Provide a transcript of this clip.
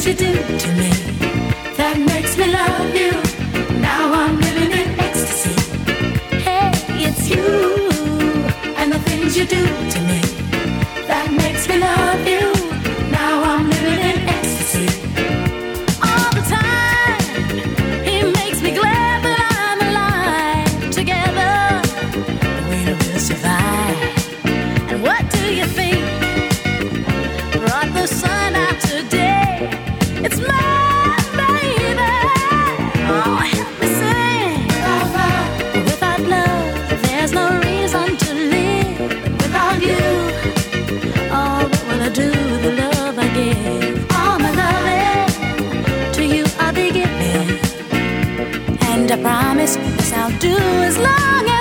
you do to me that makes me love you. Now I'm living in ecstasy. Hey, it's you and the things you do to me that makes me love you. Now I'm living in ecstasy. All the time, he makes me glad that I'm alive. Together, we'll survive. And what do you think brought the sun out today? It's my baby. Oh, help me sing. Without love, there's no reason to live. Without you, oh, what will I do with the love I give? All my loving to you I'll be giving, and I promise this I'll do as long as